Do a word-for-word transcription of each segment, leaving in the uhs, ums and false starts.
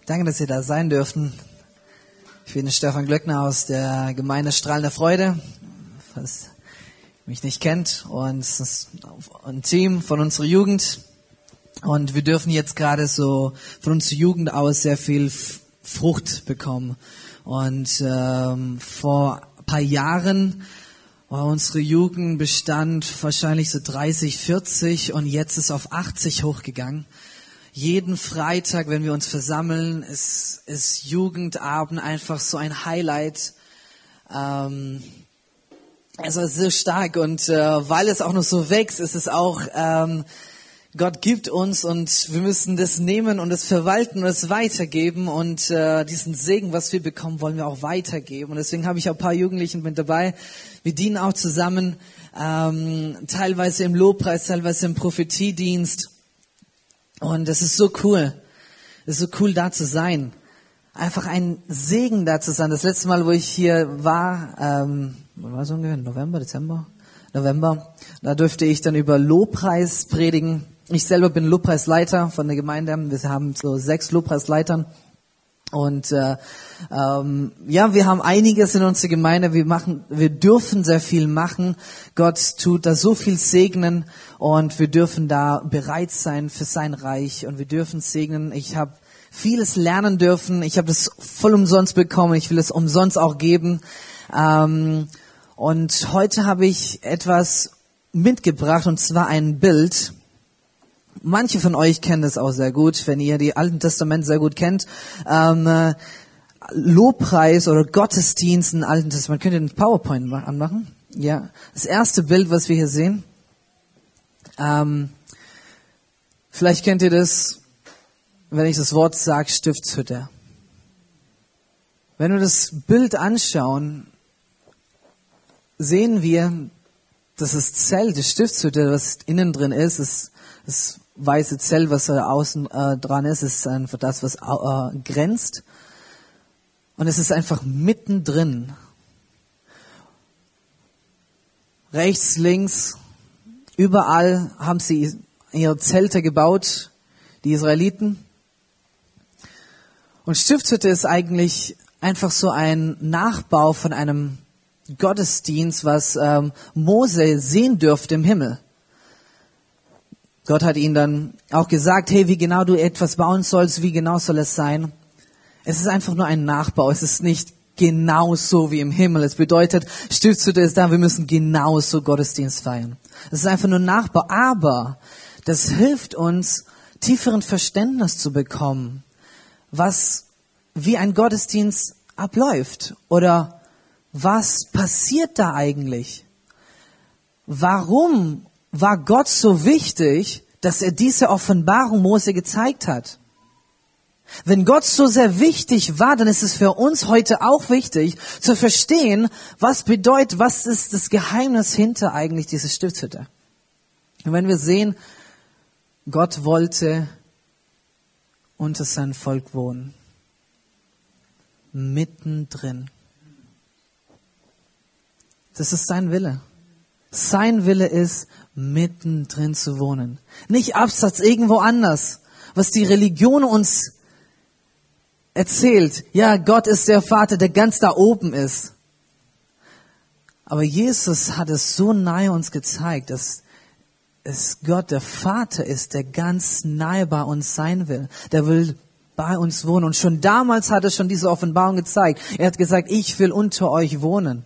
Danke, dass ihr da sein dürften. Ich bin Stefan Glöckner aus der Gemeinde Strahlende Freude, falls ihr mich nicht kennt. Und es ist ein Team von unserer Jugend. Und wir dürfen jetzt gerade so von unserer Jugend aus sehr viel Frucht bekommen. Und ähm, vor ein paar Jahren war unsere Jugendbestand wahrscheinlich so dreißig, vierzig und jetzt ist auf achtzig hochgegangen. Jeden Freitag, wenn wir uns versammeln, ist, ist Jugendabend einfach so ein Highlight. Ähm, es ist so stark und äh, weil es auch noch so wächst, ist es auch, ähm, Gott gibt uns und wir müssen das nehmen und es verwalten und es weitergeben und äh, diesen Segen, was wir bekommen, wollen wir auch weitergeben. Und deswegen habe ich auch ein paar Jugendlichen mit dabei. Wir dienen auch zusammen, ähm, teilweise im Lobpreis, teilweise im Prophetiedienst. Und es ist so cool, es ist so cool da zu sein, einfach ein Segen da zu sein. Das letzte Mal, wo ich hier war, ähm, wann war es ungefähr? November, Dezember? November, da durfte ich dann über Lobpreis predigen. Ich selber bin Lobpreisleiter von der Gemeinde, wir haben so sechs Lobpreisleitern. Und äh, ähm, ja, wir haben einiges in unserer Gemeinde. Wir machen, wir dürfen sehr viel machen. Gott tut da so viel segnen und wir dürfen da bereit sein für sein Reich und wir dürfen segnen. Ich habe vieles lernen dürfen. Ich habe das voll umsonst bekommen. Ich will es umsonst auch geben. Ähm, und heute habe ich etwas mitgebracht und zwar ein Bild. Manche von euch kennen das auch sehr gut, wenn ihr die Alten Testament sehr gut kennt. Ähm, äh, Lobpreis oder Gottesdienst im Alten Testament. Könnt ihr den PowerPoint anmachen? Ja. Das erste Bild, was wir hier sehen. Ähm, vielleicht kennt ihr das, wenn ich das Wort sage, Stiftshütte. Wenn wir das Bild anschauen, sehen wir, dass das Zelt, die Stiftshütte, was innen drin ist, ist das weiße Zelt, was da außen äh, dran ist, ist einfach das, was äh, grenzt. Und es ist einfach mittendrin. Rechts, links, überall haben sie ihre Zelte gebaut, die Israeliten. Und Stiftshütte ist eigentlich einfach so ein Nachbau von einem Gottesdienst, was ähm, Mose sehen dürfte im Himmel. Gott hat ihnen dann auch gesagt, hey, wie genau du etwas bauen sollst, wie genau soll es sein. Es ist einfach nur ein Nachbau, es ist nicht genau so wie im Himmel. Es bedeutet, Stiftshütte ist da, wir müssen genau so Gottesdienst feiern. Es ist einfach nur ein Nachbau, aber das hilft uns, tieferen Verständnis zu bekommen, was, wie ein Gottesdienst abläuft oder was passiert da eigentlich? Warum war Gott so wichtig, dass er diese Offenbarung Mose gezeigt hat? Wenn Gott so sehr wichtig war, dann ist es für uns heute auch wichtig zu verstehen, was bedeutet, was ist das Geheimnis hinter eigentlich dieser Stiftshütte. Und wenn wir sehen, Gott wollte unter sein Volk wohnen. Mittendrin. Das ist sein Wille. Sein Wille ist, mittendrin zu wohnen. Nicht abseits irgendwo anders. Was die Religion uns erzählt. Ja, Gott ist der Vater, der ganz da oben ist. Aber Jesus hat es so nahe uns gezeigt, dass es Gott, der Vater ist, der ganz nahe bei uns sein will. Der will bei uns wohnen. Und schon damals hat er schon diese Offenbarung gezeigt. Er hat gesagt, ich will unter euch wohnen.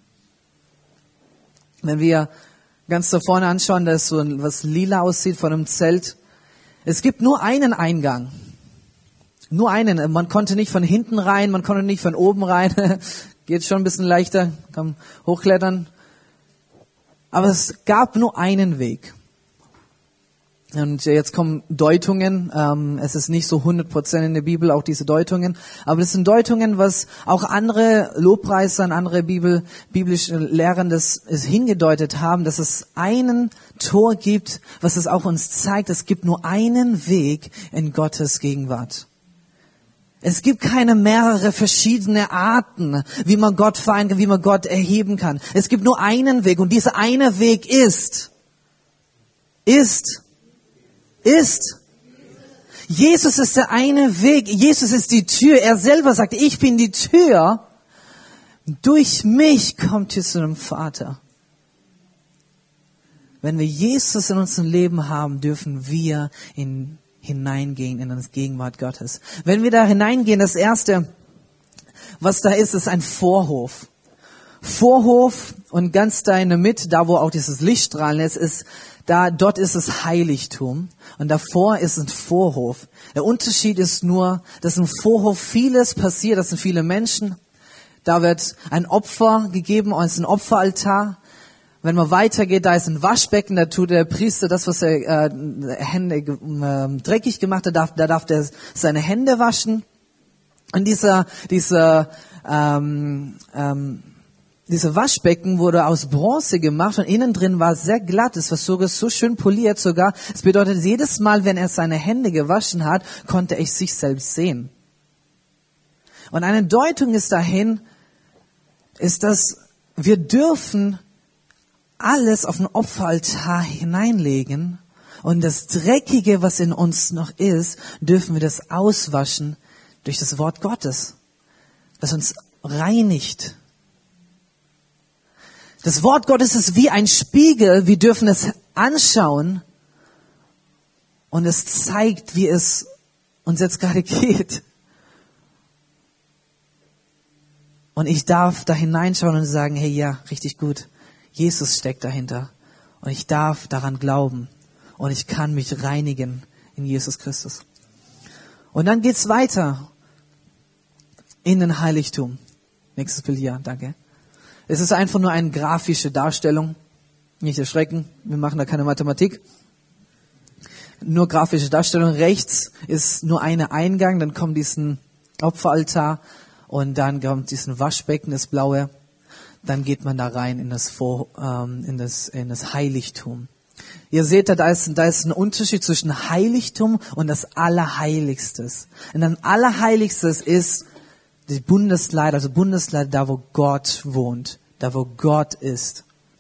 Wenn wir ganz da vorne anschauen, da ist so ein, was lila aussieht von einem Zelt. Es gibt nur einen Eingang. Nur einen. Man konnte nicht von hinten rein, man konnte nicht von oben rein. Geht schon ein bisschen leichter, kann hochklettern. Aber es gab nur einen Weg. Und jetzt kommen Deutungen. Ähm, es ist nicht so hundert Prozent in der Bibel, auch diese Deutungen. Aber das sind Deutungen, was auch andere Lobpreiser und andere Bibel, biblische Lehren das hingedeutet haben, dass es einen Tor gibt, was es auch uns zeigt. Es gibt nur einen Weg in Gottes Gegenwart. Es gibt keine mehrere verschiedene Arten, wie man Gott feiern kann, wie man Gott erheben kann. Es gibt nur einen Weg und dieser eine Weg ist, ist, ist Jesus ist der eine Weg. Jesus ist die Tür. Er selber sagt, ich bin die Tür. Durch mich kommt ihr zu dem Vater. Wenn wir Jesus in unserem Leben haben, dürfen wir in, hineingehen in die Gegenwart Gottes. Wenn wir da hineingehen, das Erste, was da ist, ist ein Vorhof. Vorhof und ganz da in der Mitte, da wo auch dieses Lichtstrahlen ist, ist da, dort ist es Heiligtum und davor ist ein Vorhof. Der Unterschied ist nur, dass im Vorhof vieles passiert, das sind viele Menschen. Da wird ein Opfer gegeben, und es ist ein Opferaltar. Wenn man weitergeht, da ist ein Waschbecken, da tut der Priester das, was er äh, Hände äh, dreckig gemacht hat, da darf, da darf der seine Hände waschen. Und dieser, dieser, ähm, ähm, Diese Waschbecken wurde aus Bronze gemacht und innen drin war sehr glatt. Es war sogar so schön poliert sogar. Es bedeutet, jedes Mal, wenn er seine Hände gewaschen hat, konnte er sich selbst sehen. Und eine Deutung ist dahin, ist, dass wir dürfen alles auf den Opferaltar hineinlegen und das Dreckige, was in uns noch ist, dürfen wir das auswaschen durch das Wort Gottes, das uns reinigt. Das Wort Gottes ist wie ein Spiegel. Wir dürfen es anschauen und es zeigt, wie es uns jetzt gerade geht. Und ich darf da hineinschauen und sagen, hey, ja, richtig gut. Jesus steckt dahinter. Und ich darf daran glauben. Und ich kann mich reinigen in Jesus Christus. Und dann geht's weiter in den Heiligtum. Nächstes Bild, ja, danke. Es ist einfach nur eine grafische Darstellung. Nicht erschrecken, wir machen da keine Mathematik. Nur grafische Darstellung. Rechts ist nur ein Eingang, dann kommt diesen Opferaltar und dann kommt diesen Waschbecken, das blaue. Dann geht man da rein in das, Vor, ähm, in das, in das Heiligtum. Ihr seht, da ist, da ist ein Unterschied zwischen Heiligtum und das Allerheiligstes. Und das Allerheiligstes ist die Bundeslade, also Bundeslade, da wo Gott wohnt, da wo Gott ist.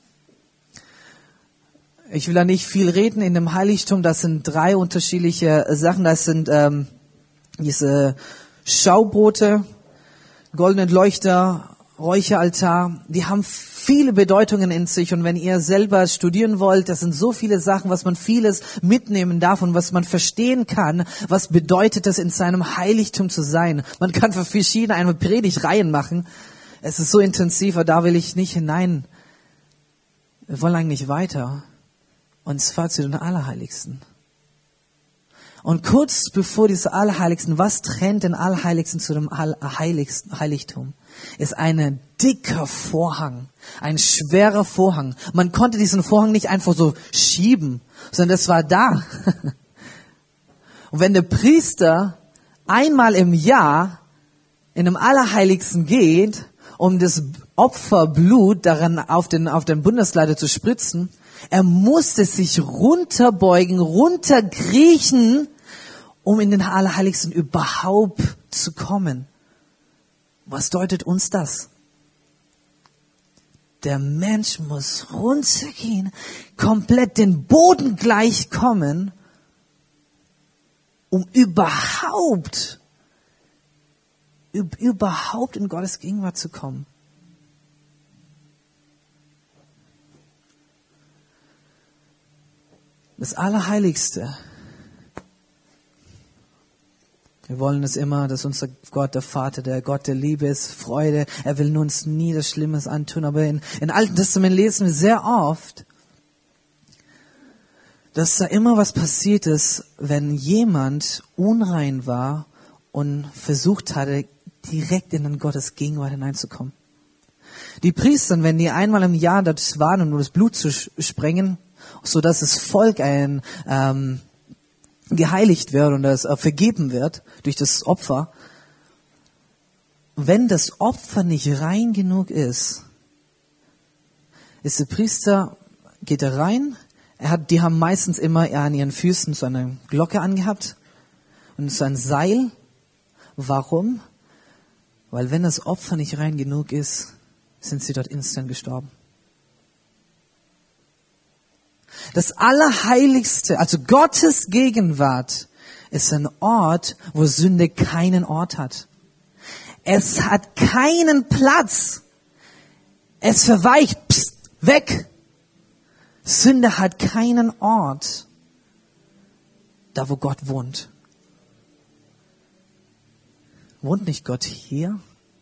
Ich will da nicht viel reden in dem Heiligtum, das sind drei unterschiedliche Sachen. Das sind ähm, diese Schaubrote, goldenen Leuchter, Räucheraltar, die haben viele Bedeutungen in sich und wenn ihr selber studieren wollt, das sind so viele Sachen, was man vieles mitnehmen darf und was man verstehen kann, was bedeutet es in seinem Heiligtum zu sein. Man kann für verschiedene eine Predigtreihen machen. Es ist so intensiv, aber da will ich nicht hinein. Wir wollen eigentlich weiter. Und zwar zu den Allerheiligsten. Und kurz bevor diese Allerheiligsten, was trennt den Allerheiligsten zu dem Allerheiligsten, Heiligtum? Ist ein dicker Vorhang, ein schwerer Vorhang. Man konnte diesen Vorhang nicht einfach so schieben, sondern das war da. Und wenn der Priester einmal im Jahr in dem Allerheiligsten geht, um das Opferblut daran auf den, auf den Bundeslade zu spritzen, er musste sich runterbeugen, runterkriechen, um in den Allerheiligsten überhaupt zu kommen. Was deutet uns das? Der Mensch muss runtergehen, komplett den Boden gleich kommen, um überhaupt, überhaupt in Gottes Gegenwart zu kommen. Das Allerheiligste. Wir wollen es immer, dass unser Gott, der Vater, der Gott der Liebe ist, Freude. Er will uns nie das Schlimmes antun. Aber in, in Alten Testament lesen wir sehr oft, dass da immer was passiert ist, wenn jemand unrein war und versucht hatte, direkt in den Gottes Gegenwart hineinzukommen. Die Priester, wenn die einmal im Jahr dort waren, um das Blut zu sprengen, so dass das Volk ein ähm, geheiligt wird und das äh, vergeben wird durch das Opfer. Wenn das Opfer nicht rein genug ist, ist der Priester, geht er rein, er hat, die haben meistens immer an ihren Füßen so eine Glocke angehabt und so ein Seil. Warum? Weil wenn das Opfer nicht rein genug ist, sind sie dort instant gestorben. Das Allerheiligste, also Gottes Gegenwart, ist ein Ort, wo Sünde keinen Ort hat. Es hat keinen Platz. Es verweicht, pst, weg. Sünde hat keinen Ort, da wo Gott wohnt. Wohnt nicht Gott hier?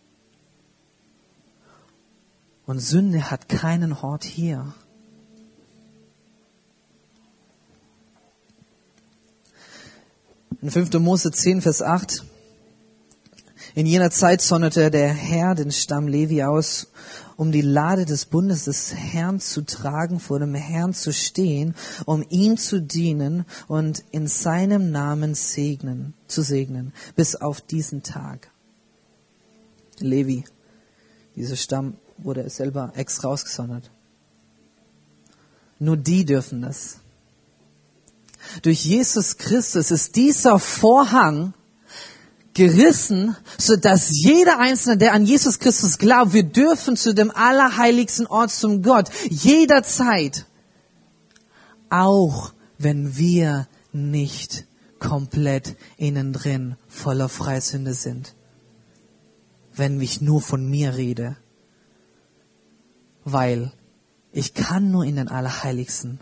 Und Sünde hat keinen Ort hier. In fünfter Mose zehn, Vers acht. In jener Zeit sonderte der Herr den Stamm Levi aus, um die Lade des Bundes des Herrn zu tragen, vor dem Herrn zu stehen, um ihm zu dienen und in seinem Namen segnen, zu segnen, bis auf diesen Tag. Levi, dieser Stamm, wurde selber extra ausgesondert. Nur die dürfen das. Durch Jesus Christus ist dieser Vorhang gerissen, so dass jeder Einzelne, der an Jesus Christus glaubt, wir dürfen zu dem allerheiligsten Ort zum Gott, jederzeit, auch wenn wir nicht komplett innen drin voller Freisünde sind. Wenn ich nur von mir rede. Weil ich kann nur in den Allerheiligsten,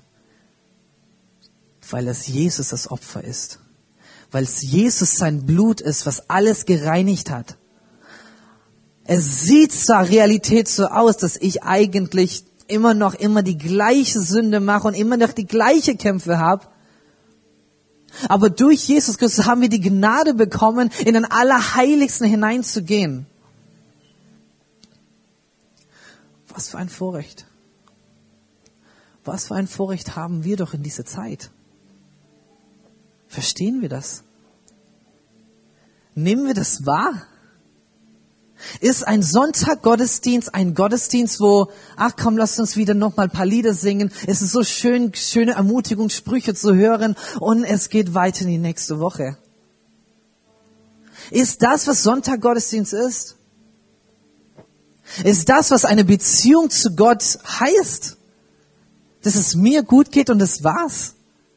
weil es Jesus das Opfer ist. Weil es Jesus sein Blut ist, was alles gereinigt hat. Es sieht zwar Realität so aus, dass ich eigentlich immer noch immer die gleiche Sünde mache und immer noch die gleiche Kämpfe habe. Aber durch Jesus Christus haben wir die Gnade bekommen, in den Allerheiligsten hineinzugehen. Was für ein Vorrecht. Was für ein Vorrecht haben wir doch in dieser Zeit. Verstehen wir das? Nehmen wir das wahr? Ist ein Sonntag-Gottesdienst ein Gottesdienst, wo, ach komm, lasst uns wieder noch mal ein paar Lieder singen. Es ist so schön, schöne Ermutigungssprüche zu hören und es geht weiter in die nächste Woche. Ist das, was Sonntag-Gottesdienst ist? Ist das, was eine Beziehung zu Gott heißt? Dass es mir gut geht und das war's?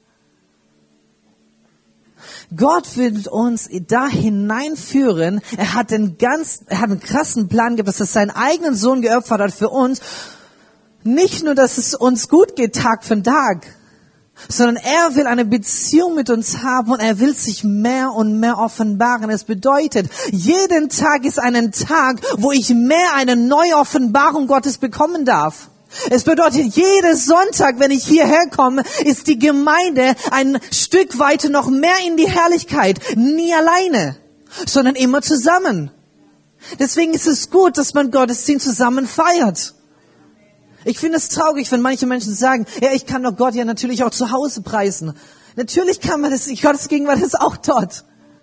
Gott will uns da hineinführen. Er hat den ganz, er hat einen krassen Plan gehabt, dass er seinen eigenen Sohn geopfert hat für uns. Nicht nur, dass es uns gut geht, Tag für Tag, sondern er will eine Beziehung mit uns haben und er will sich mehr und mehr offenbaren. Es bedeutet, jeden Tag ist ein Tag, wo ich mehr eine neue Offenbarung Gottes bekommen darf. Es bedeutet, jeden Sonntag, wenn ich hierher komme, ist die Gemeinde ein Stück weiter noch mehr in die Herrlichkeit. Nie alleine, sondern immer zusammen. Deswegen ist es gut, dass man Gottesdienst zusammen feiert. Ich finde es traurig, wenn manche Menschen sagen, ja, ich kann doch Gott ja natürlich auch zu Hause preisen. Natürlich kann man das, Gottes Gegenwart ist auch dort.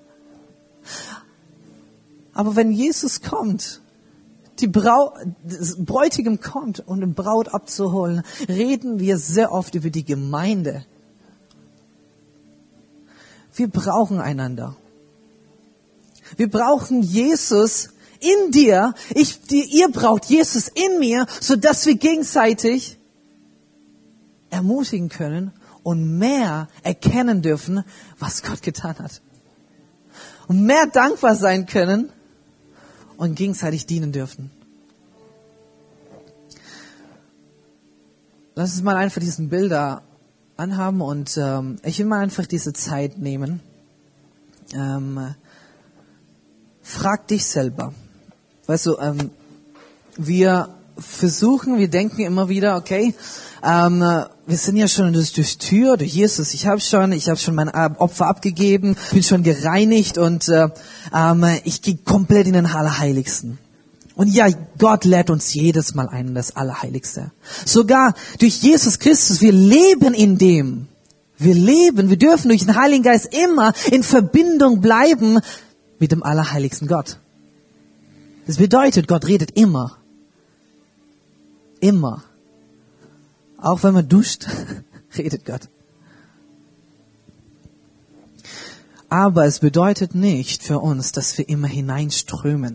Aber wenn Jesus kommt, die Brau, das Bräutigam kommt, um den Braut abzuholen, reden wir sehr oft über die Gemeinde. Wir brauchen einander. Wir brauchen Jesus in dir. Ich, die, ihr braucht Jesus in mir, so dass wir gegenseitig ermutigen können und mehr erkennen dürfen, was Gott getan hat. Und mehr dankbar sein können und gegenseitig dienen dürfen. Lass uns mal einfach diesen Bilder anhaben und ähm, ich will mal einfach diese Zeit nehmen. Ähm, frag dich selber. Weißt du, ähm, wir versuchen, wir denken immer wieder, okay, ähm, wir sind ja schon durch die Tür, durch Jesus. Ich habe schon, ich habe schon mein Opfer abgegeben, bin schon gereinigt und äh, ähm, ich gehe komplett in den Allerheiligsten. Und ja, Gott lädt uns jedes Mal ein in das Allerheiligste. Sogar durch Jesus Christus, wir leben in dem. Wir leben, wir dürfen durch den Heiligen Geist immer in Verbindung bleiben mit dem allerheiligsten Gott. Das bedeutet, Gott redet immer. Immer. Auch wenn man duscht, redet Gott. Aber es bedeutet nicht für uns, dass wir immer hineinströmen.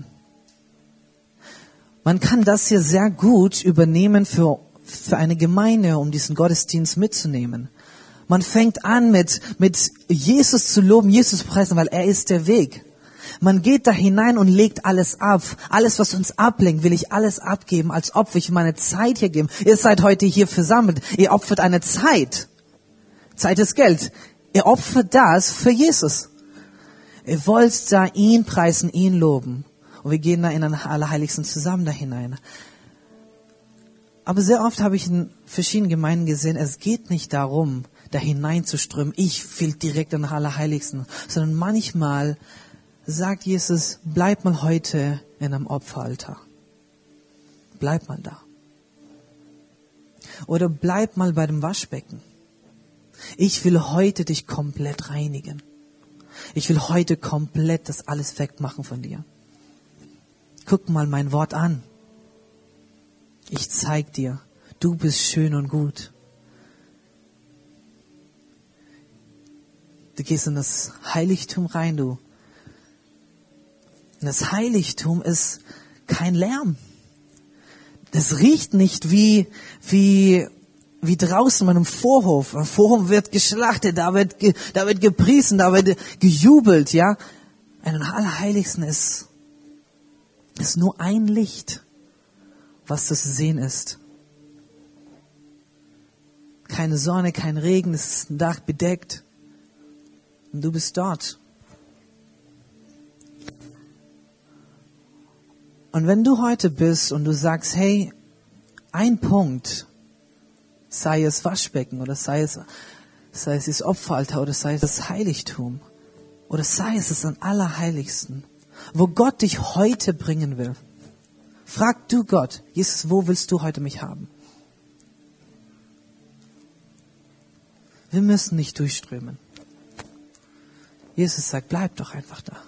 Man kann das hier sehr gut übernehmen für, für eine Gemeinde, um diesen Gottesdienst mitzunehmen. Man fängt an mit, mit Jesus zu loben, Jesus zu preisen, weil er ist der Weg. Man geht da hinein und legt alles ab. Alles, was uns ablenkt, will ich alles abgeben, als Opfer. Ich will meine Zeit hier geben. Ihr seid heute hier versammelt. Ihr opfert eine Zeit. Zeit ist Geld. Ihr opfert das für Jesus. Ihr wollt da ihn preisen, ihn loben. Und wir gehen da in den Allerheiligsten zusammen da hinein. Aber sehr oft habe ich in verschiedenen Gemeinden gesehen, es geht nicht darum, da hineinzuströmen. Ich will direkt in den Allerheiligsten. Sondern manchmal sagt Jesus, bleib mal heute in einem Opferaltar. Bleib mal da. Oder bleib mal bei dem Waschbecken. Ich will heute dich komplett reinigen. Ich will heute komplett das alles wegmachen von dir. Guck mal mein Wort an. Ich zeig dir, du bist schön und gut. Du gehst in das Heiligtum rein, du. Und das Heiligtum ist kein Lärm. Das riecht nicht wie, wie, wie draußen bei einem Vorhof. Ein Vorhof wird geschlachtet, da wird, ge, da wird gepriesen, da wird gejubelt, ja. Ein Allerheiligsten ist, ist nur ein Licht, was zu sehen ist. Keine Sonne, kein Regen, es ist ein Dach bedeckt. Und du bist dort. Und wenn du heute bist und du sagst, hey, ein Punkt, sei es Waschbecken oder sei es, sei es das Opferaltar oder sei es das Heiligtum oder sei es das am Allerheiligsten, wo Gott dich heute bringen will. Frag du Gott, Jesus, wo willst du heute mich haben? Wir müssen nicht durchströmen. Jesus sagt, bleibt doch einfach da.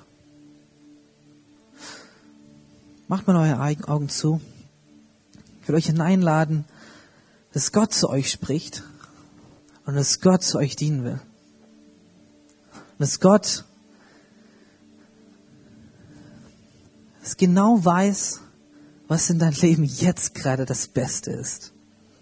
Macht mal eure Augen zu. Ich will euch hineinladen, dass Gott zu euch spricht und dass Gott zu euch dienen will. Und dass Gott dass genau weiß, was in deinem Leben jetzt gerade das Beste ist.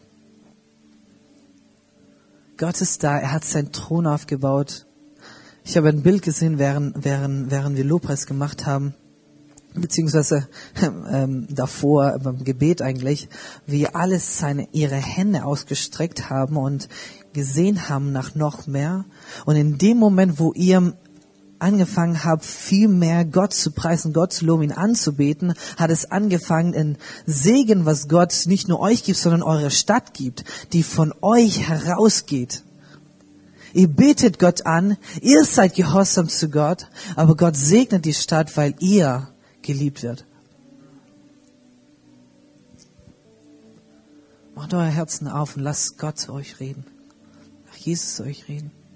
Gott ist da, er hat seinen Thron aufgebaut. Ich habe ein Bild gesehen, während, während, während wir Lobpreis gemacht haben, beziehungsweise ähm, davor beim Gebet eigentlich, wie alles seine ihre Hände ausgestreckt haben und gesehen haben nach noch mehr. Und in dem Moment, wo ihr angefangen habt, viel mehr Gott zu preisen, Gott zu loben, ihn anzubeten, hat es angefangen, ein Segen, was Gott nicht nur euch gibt, sondern eure Stadt gibt, die von euch herausgeht. Ihr betet Gott an, ihr seid gehorsam zu Gott, aber Gott segnet die Stadt, weil ihr geliebt wird. Macht euer Herzen auf und lasst Gott zu euch reden. Ach, Jesus zu euch reden.